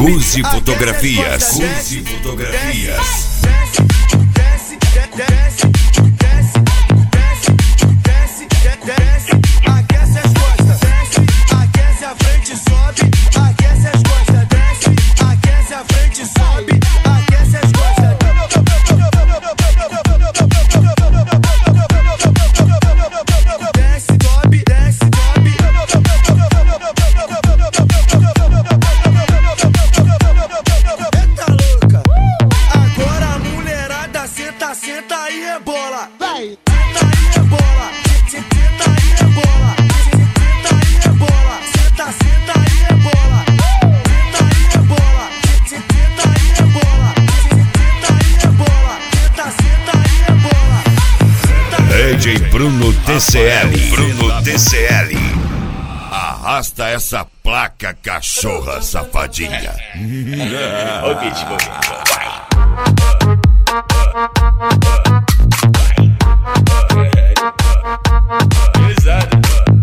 Cuzi Fotografias. Cuzi Fotografias. Aquece as costas, desce, aquece a frente, sobe, aquece as costas, desce, aquece a frente, sobe, aquece as costas. Desce, sobe, desce, sobe. Eita louca, agora a mulherada senta, senta e rebola. Vai, senta e rebola, senta e rebola, senta e rebola, senta, senta e rebola, senta e rebola, senta e rebola, senta e rebola, senta, senta e rebola. DJ Bruno TCL. Bruno TCL. Arrasta essa placa, cachorra safadinha. Ô, Kit, vai. Pesado.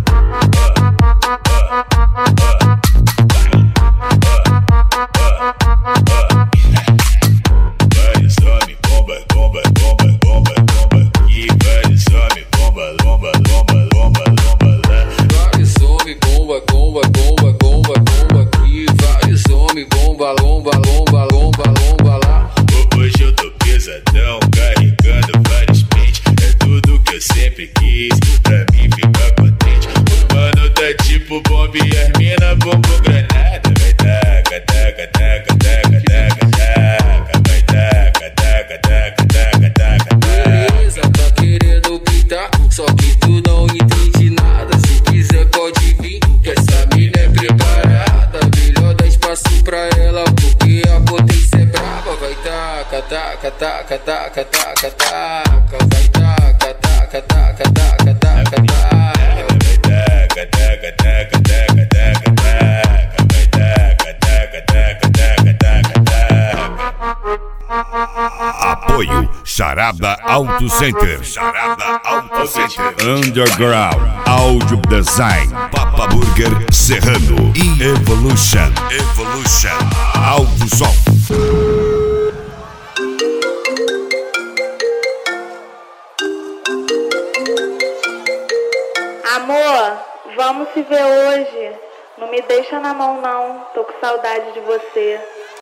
Vai, some, bomba, bomba, bomba, bomba, bomba. E vai, some, bomba, bomba, bomba, bomba, bomba. Vai, some, bomba, bomba, bomba, bomba, bomba. E vai, some, bomba, lomba, lomba, lomba, lomba lá. Hoje eu tô pesadão, carregando vários pentes. É tudo que eu sempre quis, pra mim ficar contente. O mano tá tipo bomba e as mina bombom granada. Vai taca, taca, taca, taca, taca, taca. Vai taca, taca, taca, taca, taca, taca. Beleza, tá querendo pintar, só que tu não entende nada. Se quiser pode vir, que essa mina é preparada. Melhor dar espaço pra ela, porque a potência é brava. Vai taca, taca, taca, taca, taca, taca. Vai taca, taca, taca, taca, taca, taca. Vai taca, taca, taca, taca, taca, taca. Vai taca, taca, taca, taca, taca, taca. Apoio Charada Auto Center. Charada Auto Center. Underground Audio Design. Papa Burger Serrano. E Evolution. Evolution. Auto Som. Amor, vamos se ver hoje. Não me deixa na mão não, tô com saudade de você.